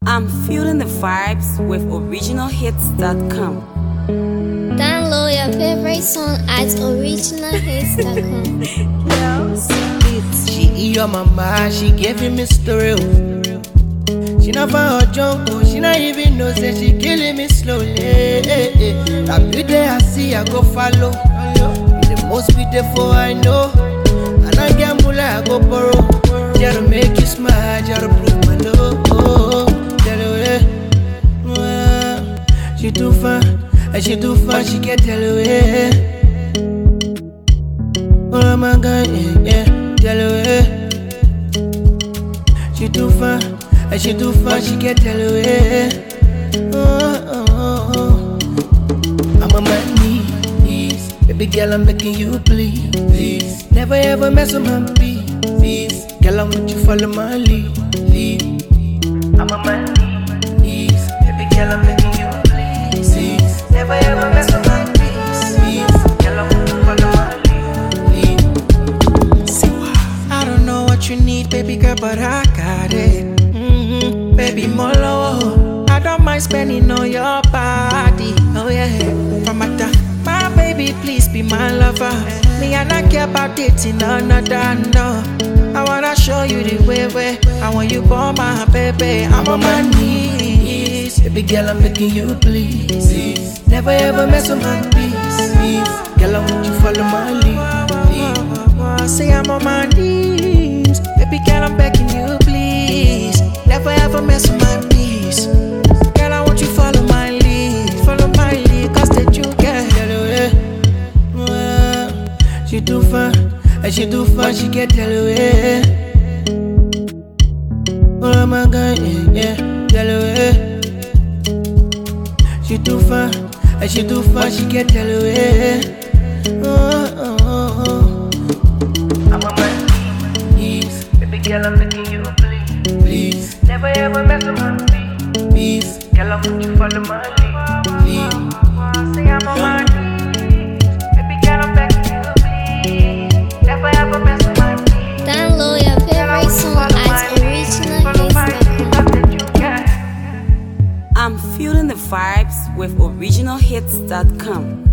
I'm feeling the vibes with originalhits.com. Download your favorite song at originalhits.com. She eat your mama, she giving me story. She not find her junk, she not even know say she killing me slowly. That beauty I see, I go follow. The most beautiful I know. And I get mula, I go borrow. Just to make you smile, just to prove my love. She too fine, and she too fine, she can't tell away. Oh my God, yeah, tell away. She too fine, and she too fine, she can't tell away. Oh. I'm on my knees, baby girl, I'm begging you, please. Never ever mess with my peace. Girl, I want you follow my lead. I'm on my knees, baby girl, I'm begging you, please. Never ever mess with my peace. Girl, I want you follow my lead. I don't know what you need, baby girl, but I got it. Baby, more low. I don't mind spending on your body. Oh yeah, from my time, my baby, please be my lover. Me, I not care about dating another, no. I wanna show you the way. I want you for my baby. I'm on my knees, baby girl, I'm begging you, please. Never ever mess with my peace. Girl, I want you follow my lead. Say I'm on my knees, baby girl, I'm begging you, please. Never ever mess with my peace. Girl, I want you follow my lead, cause the you get. She too fine, and she too fine, she can't tell away. Oh my God, yeah, tell away. She too fine, and she too fine, she can't tell away. Oh. I'm on my knees, baby girl, I'm begging you, please. Never ever mess with my peace. Girl, I want you follow my lead. Say I'm on my knees, baby girl, I'm begging you, please. Never ever mess with my peace. Download your favorite song at originalhits.com. I'm feeling the vibes with originalhits.com.